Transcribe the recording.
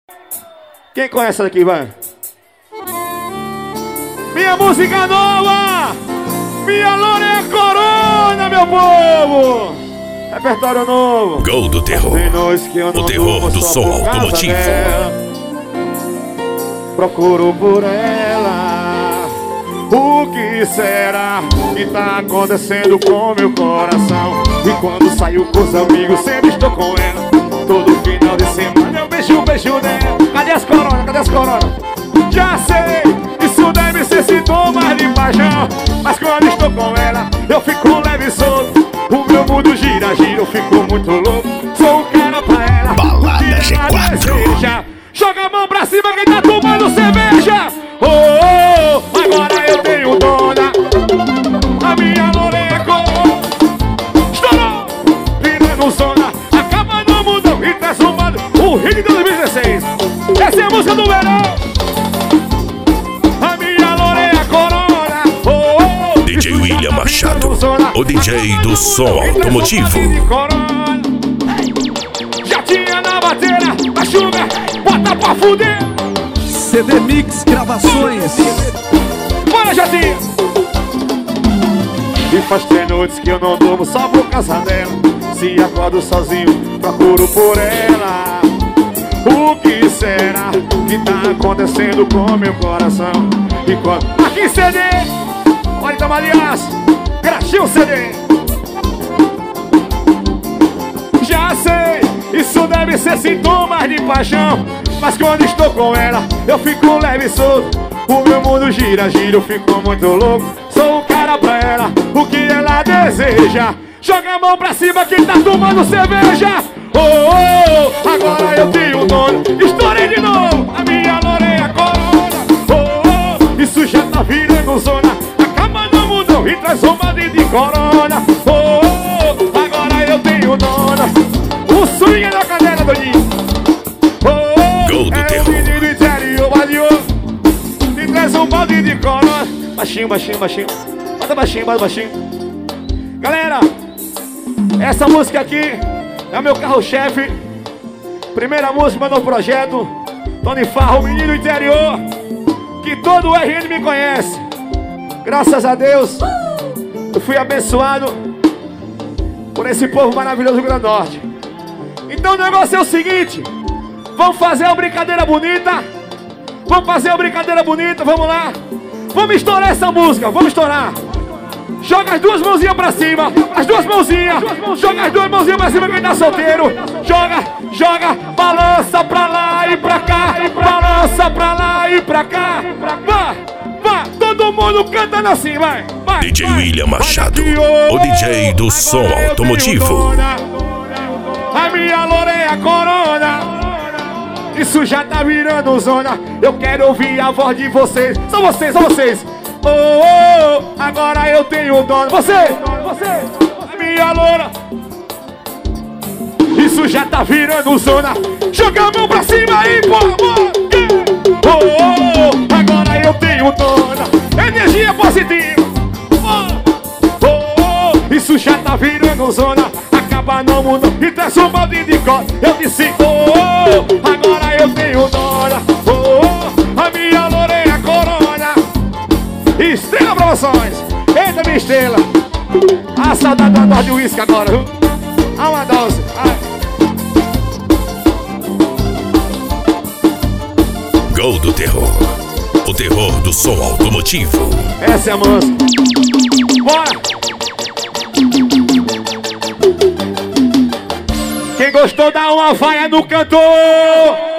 Quem conhece essa daqui, vai? Minha música nova! Minha loura é a corona, meu povo! Repertório novo. Gol do terror. O terror do som automotivo. Procuro por ela. O que será que tá acontecendo com meu coração? E quando saio com os amigos, sempre estou com ela. Todo final de semana eu beijo o beijo dela. Cadê as coronas? Cadê as coronas? Já sei, isso deve ser sintomas de paixão. Mas quando estou com ela, eu fico leve e solto. O meu mundo gira, gira, eu fico muito louco. Sou o cara pra ela. Balada G4. Deseja. Joga a mão pra cima quem tá tomando cerveja. Oh, oh, oh, agora eu tenho dona. A minha loura é a corona. Estourou, virando zona. Acaba no mundo e transformando o hit de 2016. Essa é a música do verão. A minha loura é a corona. Oh, oh, DJ William Machado, o DJ do som automotivo. Já tinha na bateira, a chuva, bota pra fuder. CD Mix Gravações. Bora, Jatinho! E faz 3 noites que eu não durmo só por causa dela. Se acordo sozinho, procuro por ela. O que será que tá acontecendo com meu coração? E quando... Aqui CD! Olha, Tamarias! Graxinho CD! Já sei, isso deve ser sintomas de paixão. Mas quando estou com ela, eu fico leve e solto. O meu mundo gira, gira, eu fico muito louco. Sou o cara pra ela, o que ela deseja. Joga a mão pra cima quem tá tomando cerveja. Oh, oh, oh, agora eu tenho dono. Estourei de novo, a minha loura é a corona. Oh, oh, isso já tá virando zona. Acaba no mundo e traz uma de corona. Oh, oh, agora eu tenho dona. O swing é da cadeira, doidinho. Gol do terror. Menino interior, valeu. E traz um balde de corona. Baixinho, baixinho, baixinho. Bota baixinho, bota baixinho. Galera, essa música aqui é o meu carro-chefe. Primeira música do novo projeto. Tony Farro, menino interior, que todo o RN me conhece. Graças a Deus, eu fui abençoado por esse povo maravilhoso do Rio Grande do Norte. Então o negócio é o seguinte: vamos fazer uma brincadeira bonita. Vamos fazer uma brincadeira bonita, vamos lá. Vamos estourar essa música, vamos estourar. Joga as 2 mãozinhas pra cima. As 2 mãozinhas. Joga as 2 mãozinhas pra cima quem tá solteiro. Joga, joga, balança pra lá e pra cá. Balança pra lá e pra cá. Vai, vai, todo mundo cantando assim, vai. Vai, DJ vai. William Machado, o DJ do som automotivo. A minha loura é a corona. Isso já tá virando zona. Eu quero ouvir a voz de vocês. Só vocês, só vocês. Oh, oh, oh, agora eu tenho dono. Você, a minha loura. Isso já tá virando zona. Joga a mão pra cima aí, pô. Oh, oh, oh, agora eu tenho dona. Energia positiva. Oh, oh, oh, isso já tá virando zona. Acaba no mundo e traz um balde de cola. Eu disse, oh, oh, agora eu tenho dona. Oh, oh, a minha loura é a corona. Estrela Promoções. Eita, minha estrela. A saudade da dose de uísque agora, viu? A uma dose. Gol do terror. O terror do som automotivo. Essa é a música. Bora! Quem gostou dá uma vaia no cantor.